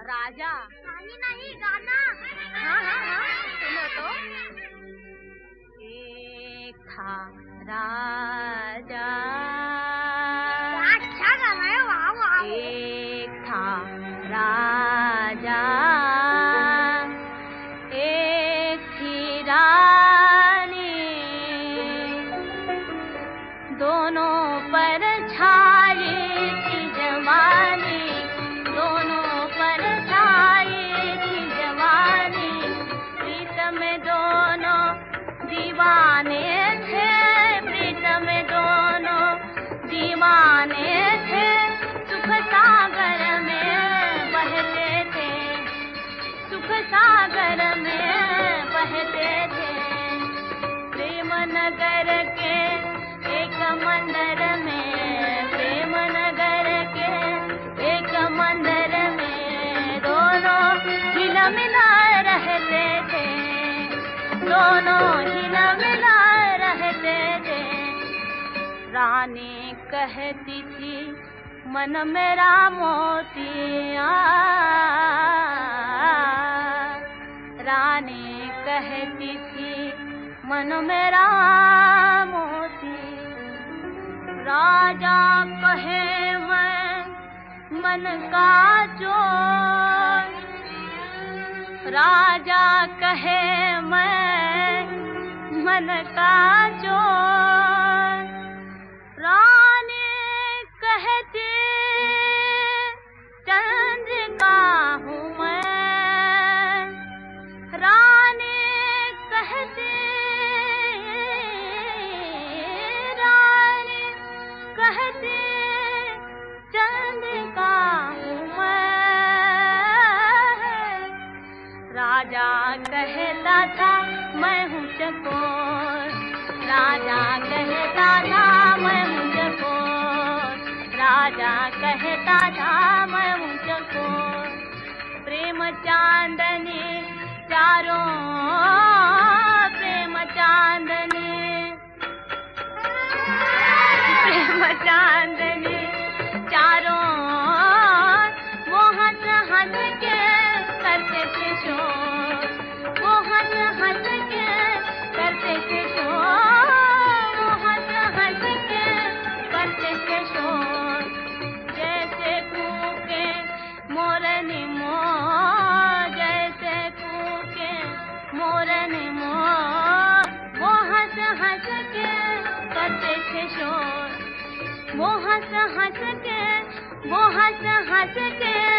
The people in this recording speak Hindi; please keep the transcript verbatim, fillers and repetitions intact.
राजा? नहीं नहीं, गाना। हाँ हाँ हाँ, सुनो तो। एक था राजा, अच्छा गाना है, वाह वाह। एक था राजा, एक थी रानी, दोनों पर छाई थी जवानी, दोनों पर छाई थी जवानी, प्रीतम में दोनों दीवाने थे, प्रीतम में दोनों दीवाने थे, सुख सागर में बहते थे, सुख सागर में बहते थे, प्रेम नगर के एक मंदिर में, प्रेम नगर के एक मंदिर में, दोनों हिल मिला रहते थे, दोनों हिल मिला रहते थे। रानी कहती थी मन मेरा मोतिया, रानी कहती थी मन मेरा मोती, राजा कहे मैं मन का चोर, राजा कहे मैं मन का चोर, रानी कहती चंद्रिका हूँ मैं, रानी कहती, रानी कहती चंद्रिका हूँ मैं, राजा कहता था मैं हूँ चकोर, राजा कहता था मैं हूँ चकोर, राजा कहता था मैं हूँ चकोर, प्रेम चांदनी चारों, प्रेम चांदनी, प्रेम चांदनी चारों, वो हंस हंस के करते थे शोर, वो हंस हंस के करते थे शोर, वो हंस हंस के करते थे शोर, जैसे कूके मोरनी मोर, जैसे कूके मोरनी मोर, वो हंस हंस के करते थे शोर, वो हंस हंस के, वो हंस हंस के